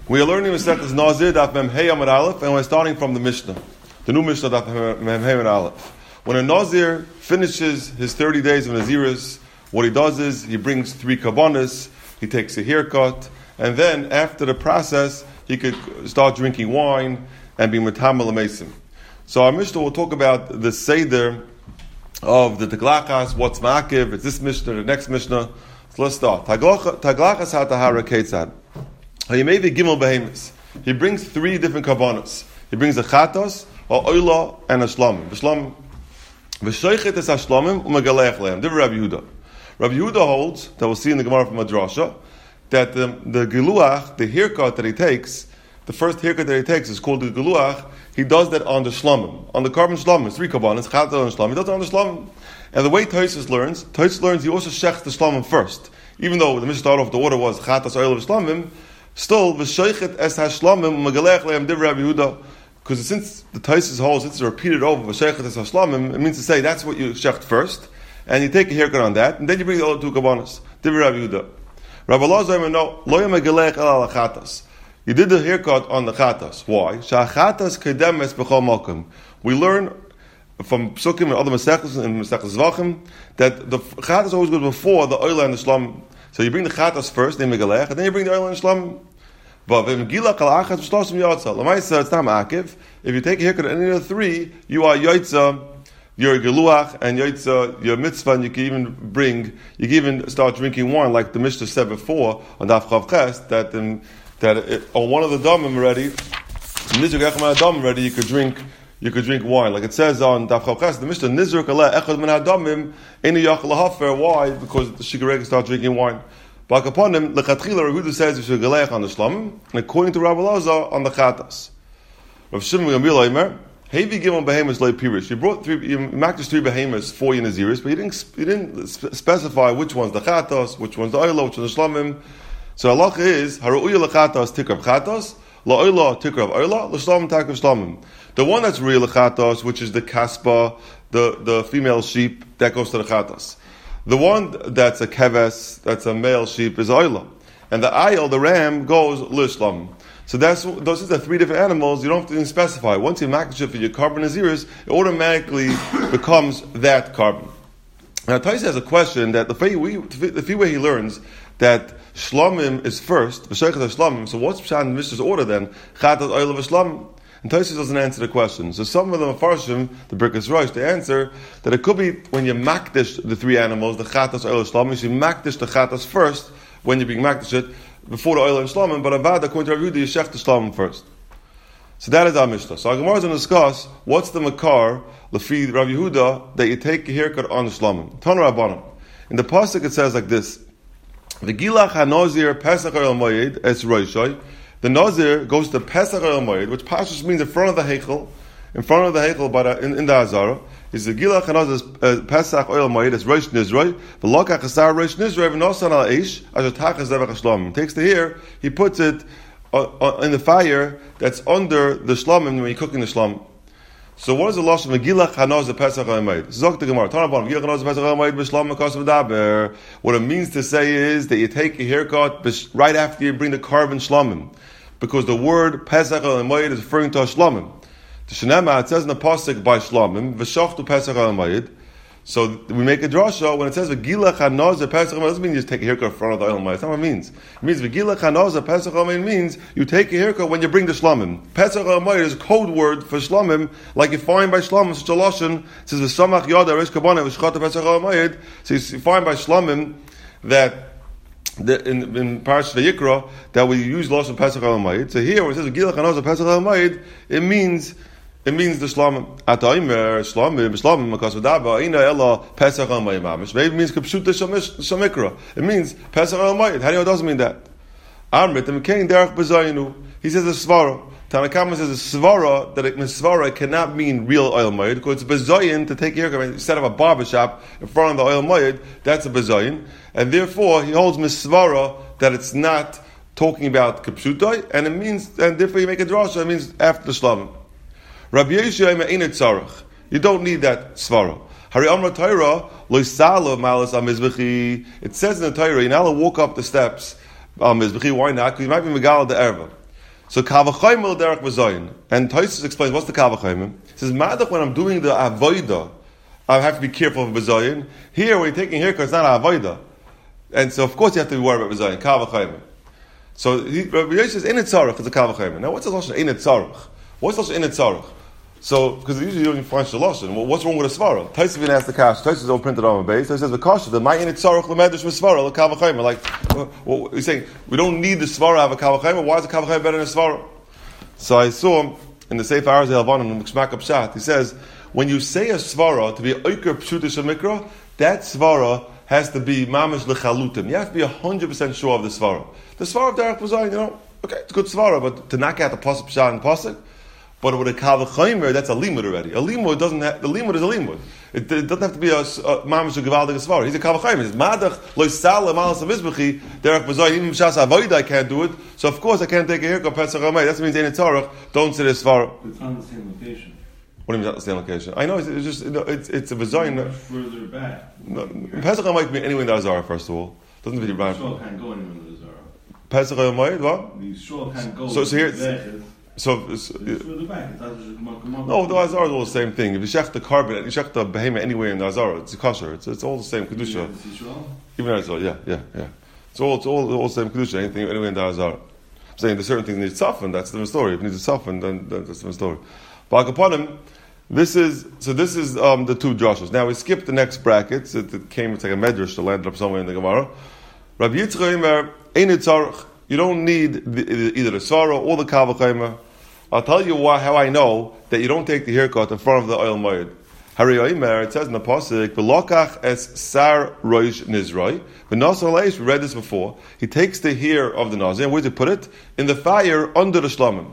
We are learning Masechtas Nazir Daf Mem Hey Amud Aleph, and we're starting from the Mishnah, the new Mishnah Daf Mem Hey Amud Aleph. When a Nazir finishes his 30 days of Naziris, what he does is he brings 3 kabbanas, he takes a haircut, and then after the process he could start drinking wine and be metamal amesim. So our Mishnah will talk about the seder of the taglachas, what's ma'akiv. It's this Mishnah, the next Mishnah. So let's start. Taglachas hatahara ketzad. He brings 3 different kabbanos. He brings a chatos, a oila, and a shlamim. V'shoichet es ha-shlamim u'megalech lehem. This is Rabbi Yehuda. Rabbi Yehuda holds, that we'll see in the Gemara from Madrasha, that the geluach, the haircut that he takes, the first haircut that he takes is called the geluach. He does that on the shlamim, on the carbon shlamim. 3 kabbanos, chatos and shlamim. He does it on the shlamim. And the way Tosfos learns he also shechs the shlamim first. Even though the Mishnah started off, the order was chatos, oila, v'shlamim, still, v'shoichet es ha-shlamim u'megalech lehem divrei Rabbi Yehuda. Because since the Tosfos holds, it's repeated over, v'shoichet es ha-shlamim, it means to say that's what you shecht first, and you take a haircut on that, and then you bring the other 2 kabbanos. Divrei Rabbi Yehuda. Rabbi Elazar, no, lo megalech el al-chatas. You did the haircut on the chatas. Why? Sha'chatas kedemes b'chol makom. We learn from Psukim and other Masechtas and Masechtas Zvachim that the chatas always goes before the oila and the shlamim. So you bring the chatas first, then megalech, and then you bring the oil and shlamim. But it's not ma'akiv. If you take a haircut at any of the 3, you are yoitza, you're geluach, and yoitza, your mitzvah, and you can even start drinking wine, like the Mishnah said before on Daf Chav Ches, that on one of the damim already, you could drink wine. Like it says on Daf Chav Ches, the Mishnah, Nizruk aleh echad min hadamim, eni yachal hafer. Why? Because the shikharei can start drinking wine. But upon him, lechatchila, Rabbi Yehuda says you should galech on the shlamim, and according to Rabbi Elazar, on the chatas. Rav Shimon Gamliel Omer, hevi gimel behemoths loy pirish. You makdish 3 behemoths for your naziris, but you didn't specify which one's the chatas, which one's the oila, which one's the shlamim. So halacha is haru'uya lechatas tikrav chatas, la'oila tikrav oila, l'shlamim takrav shlamim. The one that's real lechatas, which is the kaspa, the female sheep, that goes to the chatas. The one that's a keves, that's a male sheep, is oila. And the ayil, the ram, goes l'shlam. So those are the 3 different animals. You don't have to even specify. Once you makdish it for your carbon naziris, it automatically becomes that carbon. Now Tosfos has a question that the few way he learns that shlamim is first, v'sheiches ha-shlamim, so what's pshat in the Mishnah's order then? Chatas, oila, v'shlamim. And Tosfos doesn't answer the question. So some of the Mefarshim, the Birkas Rosh, they answer that it could be when you makdish the 3 animals, the chatas, oil, and shlamim, you makdish the chatas first when you're being makdish it before the oil and shlamim. But avad, according to Rabbi Yehuda, you shech the shlamim first. So that is our Mishnah. So our Gemara is going to discuss what's the makar lefi Rabbi Yehuda that you take a haircut on the shlamim. Tana Rabbanan. In the pasuk it says like this: V'gilach hanozir pesach oil moed es roishay. The Nazir goes to Pesach Oil Moed, which Pashtus means in front of the Heichel, in the Azara, is the Gilach Hanazir Pesach Oil Moed, it's Rosh Nizroi, V'lokach Asar Rosh Nizroi, V'nosan al Eish, Ajatach Zevach HaShlamim. Takes the hair, he puts it in the fire that's under the Shlamim when you're cooking the Shlamim. So what is the loss of Megilach Hanazir Pesach Oil Moed? Zok the Gemara, Tanabon, Megilach Hanazir Pesach Oil Moed, B'Shlam Makos V'daber. What it means to say is that you take a haircut right after you bring the carbon Shlamim. Because the word Pesach Oil Moed is referring to a shlamim. The Shenema, it says in the pasuk by shlamim, v'shachtu Pesach Oil Moed. So we make a drasha when it says v'gilach hanazir Pesach Oil Moed. It doesn't mean you just take a haircut in front of the oil moed. That's not what it means. It means v'gilach hanazir Pesach Oil Moed means you take a haircut when you bring the shlamim. Pesach Oil Moed is a code word for shlamim, like you find by shlamim. Such a lashon says v'samach yada rish kabana v'shchata Pesach Oil Moed. So you find by shlamim that in Parashat Vayikra that we use lashon Pesach Oil Moed. So here when it says Gilach Hanazir Pesach Oil Moed, it means the shlamim. Ataimer shlamim makas v'daba ina ella Pesach Oil Moed mamish. Maybe it means kapshuta shamikra. It means Pesach Oil Moed. How do you know it doesn't mean that? Amrit mekain derech b'zayinu. He says a svara. Tanakama says a svara that svara cannot mean real oil moed because it's bezayin to take a haircut instead of a barbershop in front of the oil moed. That's a bezayin, and therefore he holds misvara that it's not talking about kapshutai, and it means, and therefore you make a drasha. It means after the shlamim. Rabbi Yeshua ma'init tzarach. You don't need that svara. Hari Amra Torah loisalo malas amizbechi. It says in the Torah you're not allowed to walk up the steps amizbechi. Why not? Because you might be megal the erva. So kavachayim derech b'zayin. And Tosfos explains what's the kavachayim. He says, Madach, when I'm doing the avoida, I have to be careful of b'zayin. Here, when you're taking haircut, it's not avoida. And so, of course, you have to be worried about b'zayin, kavachayim. So Rabbi Yossi says, "Ein tzarich" is a kavachayim. Now, what's the lashon ein tzarich? What's the lashon ein tzarich? So, because usually you don't find shaloshin. Well, what's wrong with a svara? Tosfos even asked the kash. Tosfos is all printed on the base. So he says, "The kash, the my ein tzarich lemedrash v'svara le kavachayim." Like, well, he's saying we don't need the svara to have a kavachayim. Why is the kavachayim better than a svara? So I saw in the Sefer Arz Elvan and Mishmak Pshat. He says when you say a svara to be oiker pshutish mikra, that svara has to be mamish lechalutim. You have to be 100% sure of the svara. The svara of derech b'zayin, okay, it's a good svara, but to knock out the pasuk pshat and pasuk. But with a kavachaymer, that's a limud already. A limud doesn't have, the limud is a limud. It doesn't have to be a mamish or gevaldig svara. He's a kavachaymer. It's madach loisal malas avizbechi derech b'zayin. Even mishas avoida I can't do it. So of course I can't take a haircut pesach hamay. That means ein tzarich. Don't say the svara. It's on the same location. What do you mean not the same location? I know it's just it's a b'zayin. Much further back. No, pesach hamay can be anywhere in the Azara. First of all, doesn't really The shul can't go anywhere in the Azara. Pesach hamay what? The shul can't go. So here. So it's further back. No, the Azara is all the same thing. If you shech the carbon, you shech the behemoth anywhere in the Azara, it's a kosher. It's all the same kedusha. Even Azara, yeah. It's all the same kedusha. Anything anywhere in the Azara. I'm saying there's certain things need to soften. That's a different story. If it needs to soften, then that's a different story. But upon him, this is the two drashos. Now we skip the next brackets. It's like a medrash to land up somewhere in the Gemara. Rabbi Yitzchak Omer, ein tzarich. You don't need either the svara or the kavachaymer. I'll tell you how I know that you don't take the haircut in front of the oil moed. Hari Omer, it says in the pasuk, "V'lokach es sar roish nizroi." V'nasar leish, we read this before. He takes the hair of the nazir, and where does he put it? In the fire under the shlamim.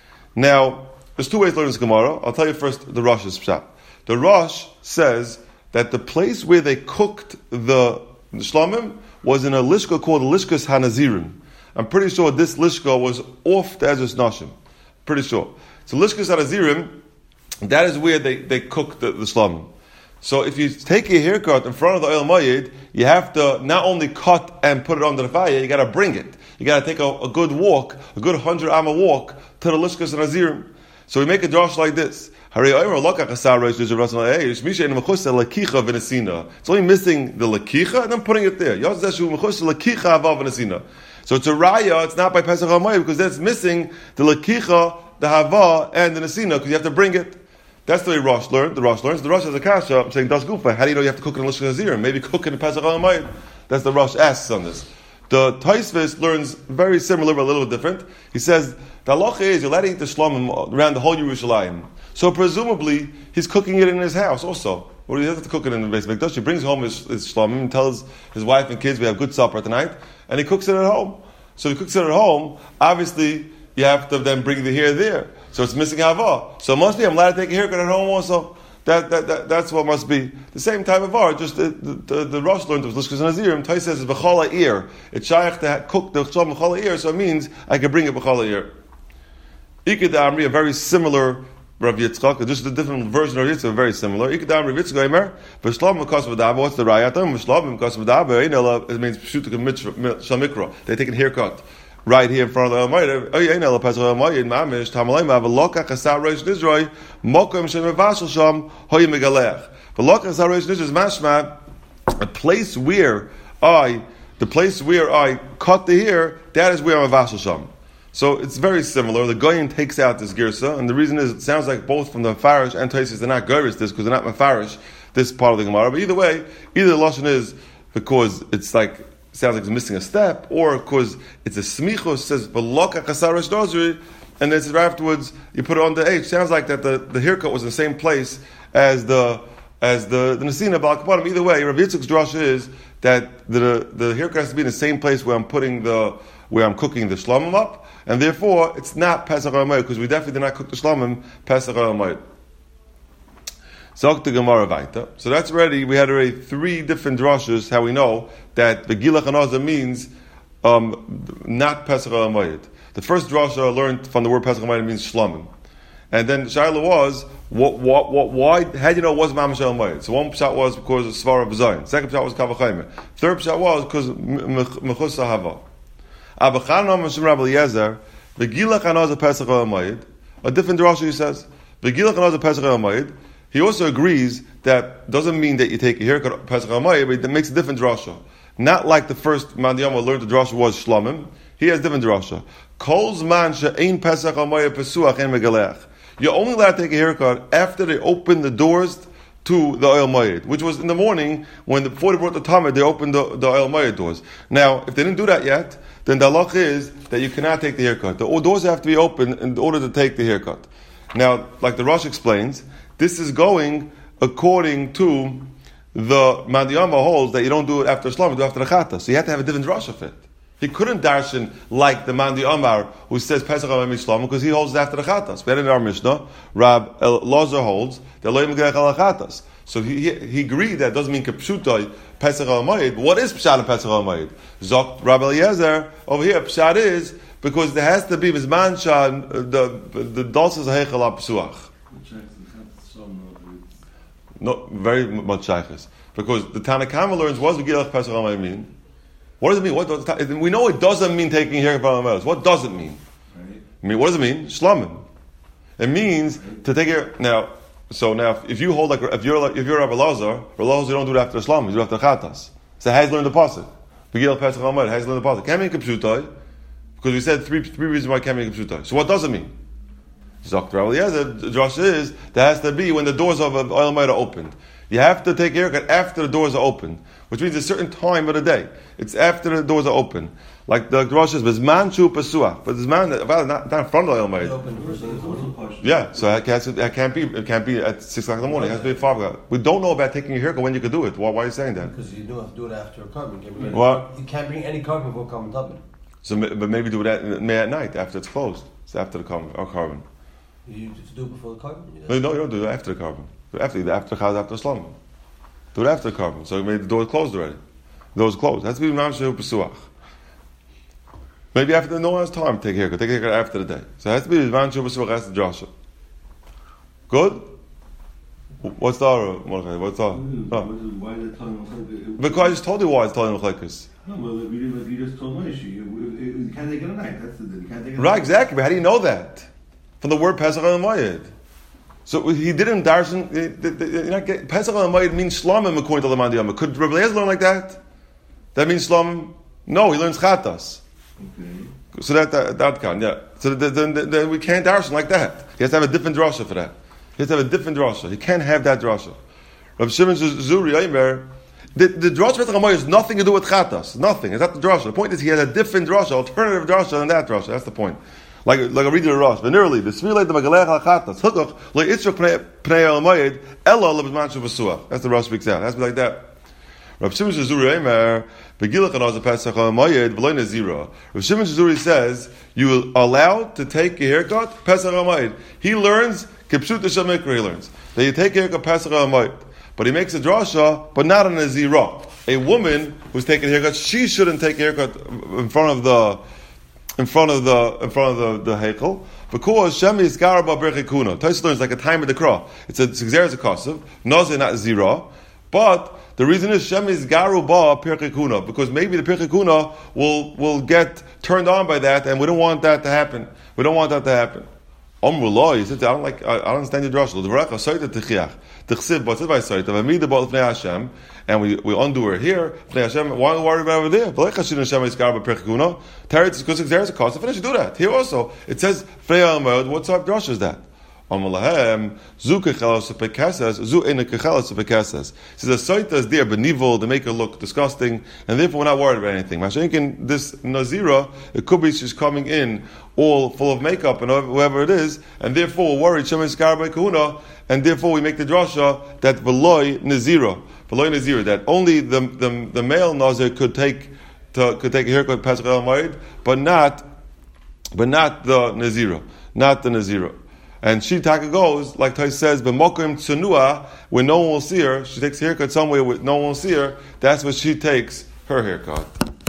Now, there's two ways to learn this Gemara. I'll tell you first the Rosh's pshat. The Rosh says that the place where they cooked the shlamim was in a lishka called Lishkas Hanazirim. I'm pretty sure this lishka was off the Ezras Nashim. Pretty sure. So Lishkas Hanazirim, that is where they cook the shlamim. So if you take a haircut in front of the oil mayed, you have to not only cut and put it under the fire, you got to bring it. You got to take a good walk, a good 100 amma walk to the Lishkas Hanazirim. So we make a drash like this. It's only missing the lakicha and then putting it there. So it's a raya, it's not by Pesach HaMoed because that's missing the lakicha, the hava, and the nesina because you have to bring it. That's the way Rosh learned. The Rosh learns. The Rosh has a kasha. I'm saying das gufa. How do you know you have to cook it in Lishkas Hanazirim? Maybe cook it in Pesach HaMoed. That's the Rosh asks on this. The Tosfos learns very similar but a little bit different. He says the halacha is you're allowed to eat the shlamim around the whole Yerushalayim. So presumably he's cooking it in his house also. Or he doesn't have to cook it in the Beis Mikdash. He brings home his shlamim and tells his wife and kids we have good supper tonight, and he cooks it at home. So he cooks it at home. Obviously, you have to then bring the hair there. So it's missing hava. So it must be I'm allowed to take a haircut at home also. That's what must be the same type of art. Just the Rosh learned was Lishkas Hanazirim. Tais says it's b'chala ear. It's shaykh to cook the shlam b'chala ear, so it means I can bring it b'chala ear. Iked Amri, a very similar Rav Yitzchak, just a different version of Yitzchak, very similar. Iked Amri Yitzchak Omer, v'shlam m'kas v'dava. What's the raya? V'shlam m'kas v'dava. It means pshutuk shamikra. They take a haircut right here in front of the Almighty. Oh, yeah, no, Pesach Almighty, Mamish, Tamalay, Mavalokach, Asar Rosh Nizroi, Mokum Shem Vashal Sham, Hoy Megalech. Valokach Asar Rosh Nizroi is mashma, the place where I cut the hair, that is where I'm a Vashal Sham. So it's very similar. The Goyin takes out this girsa, and the reason is it sounds like both from the Farish and Tosfos they're not Goris this because they're not Mefarish this part of the Gemara. But either way, either the lashon is because it's like sounds like it's missing a step, or because it's a smichos says v'lokach asar rosh nizroi, and then right afterwards you put it on the H. Sounds like that the haircut was in the same place as the nesina b'al kapanim. Either way, Rav Yitzchak's drasha is that the haircut has to be in the same place where I'm cooking the shlamim up, and therefore it's not Pesach HaMoed because we definitely did not cook the shlamim Pesach HaMoed. So that's already, we had already 3 different drashas how we know that the Gilach Hanaza means not Pesach HaMoed. The first drasha learned from the word Pesach HaMoed means shlamim. And then Shaila was, why, how do you know it wasn't Mamash HaMoed? So one pshat was because of Svara B'zayin. Second pshat was Kavachaymer. Third pshat was because Mechus Hava. Abachanam Hashem Rabbi Eliezer, V'gilach anaz Pesach Hamayid. A different drasha he says. V'gilach anaz Pesach Hamayid. He also agrees that doesn't mean that you take a haircut at Pesach Hamayid, but it makes a different drasha. Not like the first man learned the drasha was shlamim. He has different drasha. Kol zman she'ein Pesach Hamayid pesuach en megalech. You're only allowed to take a haircut after they open the doors to the oil mayid, which was in the morning before they brought the tamid, they opened the oil mayid doors. Now, if they didn't do that yet, then the halach is that you cannot take the haircut. The doors have to be open in order to take the haircut. Now, like the Rosh explains, this is going according to the Mandiyama holds that you don't do it after Shlam, you do it after the Chata. So you have to have a different Rosh of it. He couldn't darshan like the Mandi Amar who says Pesach Hamayid Shlam because he holds it after the Chatas. We had in our Mishnah, Rab Elazar holds that Lo Yimgerech al Chatas. So he agreed that doesn't mean Kepshutai Pesach Hamayid. But what is Pshat in Pesach Hamayid? Zok Rab Eliezer over here. Pshat is because there has to be Mizman Shan the Dalsas Heichel Apsuach. No, very much shaykhs. Because the Tanakhama learns what does Gilach Pesach Hamayid mean? What does it mean? We know it doesn't mean taking hair from else. What does it mean? Right. I mean, what does it mean? Shlamim. It means to take hair. Now, if you hold if you're Rabbi Lazar, you don't do it after Shlamim. You do it after Chatas. So Haz learned the pasuk. Begil Pesach Hamayid. Haz learned the pasuk. Can't mean Kipshutai because we said three reasons why it can't mean Kipshutai. So what does it mean? Zok Rabbi Eliezer, the drush is that has to be when the doors of oil mayid are opened. You have to take a haircut after the doors are open, which means a certain time of the day. It's after the doors are open. Like the drush is, "Bezman shu pasua," but this man not in front of the oil mayid. Yeah, so it can't be at 6 o'clock in the morning. It has to be at 5 o'clock. We don't know about taking a haircut when you could do it. Why are you saying that? Because you do have to do it after a carbon. What? You can't bring any carbon before carbon tapping. So, but maybe do it at night after it's closed. It's after the carbon. You just do it before the carbon? No, you don't do it after the carbon. After Shlam. Do it after the carbon. So maybe the door is closed already. The door is closed. It has to be Mamshu Pesuach. Maybe after no one has time to take a haircut. Take a haircut after the day. So it has to be Mamshu Pesuach. That's the Joshua. Good? What's the other? What's the other? Why is it telling him? Because I just told you why it's telling Machlekes. No, well, you just told Moshe. You can't take it at night. That's the you can't take it. Right, exactly. But how do you know that? From the word Pesach Hamayid. So he didn't darshan. Pesach Hamayid means shlamim according to the Mandiyama. Could Rabbi Eliezer learn like that? That means shlamim? No, he learns chatas. Okay. So that can, yeah. So then we can't darshan like that. He has to have a different drasha for that. He has to have a different drasha. He can't have that drasha. Rabbi Shimon Zuri Aimer, the drasha Pesach Hamayid has nothing to do with chatas. Nothing. It's not the drasha. The point is he has a different drasha, alternative drasha than that drasha. That's the point. Like I read the Rosh, venerally, the Svilei the Magalech HaChatas, Hukach, Le Itzrach Pnei Al-Mayid, Ella Lebezman Shuv. That's the Rosh speaks out. It has to be like that. Rav Shimon Shazuri Eimer, Begilach Anaz Pesach HaMayid, V'loy Nazira. Rav Shimon Shazuri says, you are allowed to take a haircut, Pesach HaMayid. He learns, Kipshut Hashem Mikra, he learns, that you take a haircut, Pesach HaMayid. But he makes a drasha, but not a Nazira. A woman who's taking a haircut, she shouldn't take a haircut in front of the heichel, because Shem is garaba berchikuna. Tosfos learns like a time of the krah. It's exeres a kosev, naze not zira, but the reason is Shem is garuba berchikuna, because maybe the berchikuna will get turned on by that, and we don't want that to happen. Omrullah, he said, I don't understand your drashel. The v'recha soita tichiach, tichsiv but by soita v'amida b'al fnei Hashem, and we undo her here. Fnei Hashem, why are we worried about over there? V'lecha shina Hashem is garba perchikuna. Teretz because there's a cost. Finish do that here also. It says fnei Hashem. What type of drasha is that? Amalahem zu kechelas pekasas zu ena kechelas pekasas. Says the soita is there, benevil, to make her look disgusting, and therefore we're not worried about anything. Mashenkin, this nazira, it could be she's coming in all full of makeup and whoever it is, and therefore we're worried shemesh garba kahuna, and therefore we make the drasha that veloy nazira, that only the male nazir could take a haircut Pesach Hamayid, but not the nazira, not the nazira. And she taka goes, like Tais says, b'mokim tsunua, where no one will see her. She takes a haircut somewhere where no one will see her. That's where she takes her haircut.